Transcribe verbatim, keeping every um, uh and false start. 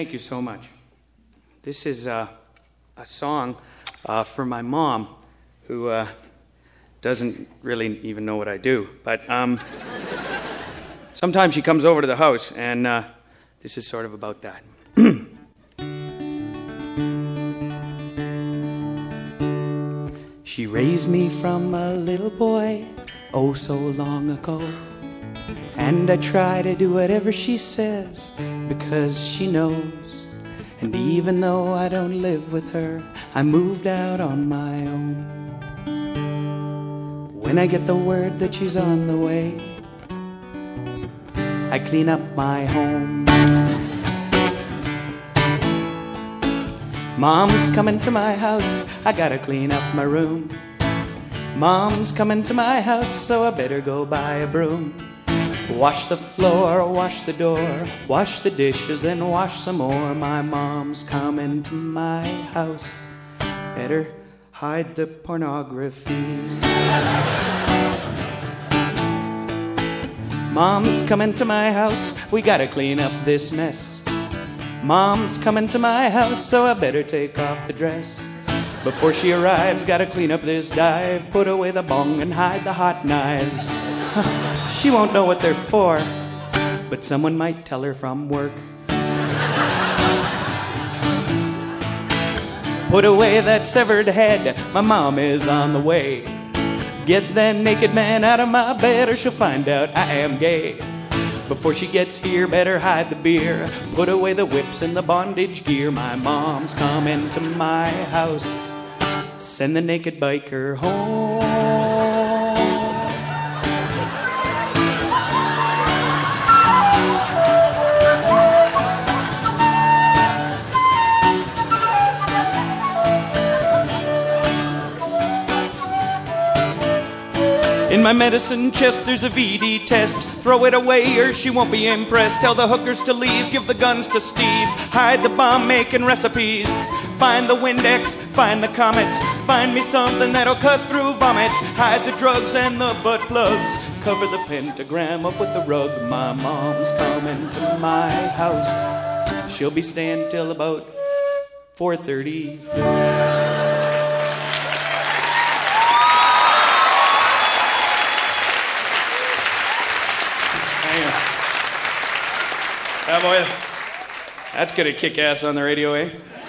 Thank you so much. This is uh, a song uh, for my mom, who uh, doesn't really even know what I do. But um, sometimes she comes over to the house, and uh, this is sort of about that. She raised me from a little boy, oh so long ago. And I try to do whatever she says, because she knows. And even though I don't live with her, I moved out on my own. When I get the word that she's on the way, I clean up my home. Mom's coming to my house, I gotta clean up my room. Mom's coming to my house, so I better go buy a broom. Wash the floor, wash the door, wash the dishes, then wash some more. My mom's coming to my house, better hide the pornography. Mom's coming to my house, we gotta clean up this mess. Mom's coming to my house, so I better take off the dress. Before she arrives, gotta clean up this dive, put away the bong and hide the hot knives. She won't know what they're for, but someone might tell her from work. Put away that severed head, my mom is on the way. Get that naked man out of my bed, or she'll find out I am gay. Before she gets here, better hide the beer, put away the whips and the bondage gear. My mom's coming to my house, send the naked biker home. In my medicine chest there's a V D test. Throw it away or she won't be impressed. Tell the hookers to leave, give the guns to Steve. Hide the bomb making recipes. Find the Windex, find the Comet. Find me something that'll cut through vomit. Hide the drugs and the butt plugs. Cover the pentagram up with the rug. My mom's coming to my house. She'll be staying till about four thirty. Yeah, boy, that's gonna kick ass on the radio, eh?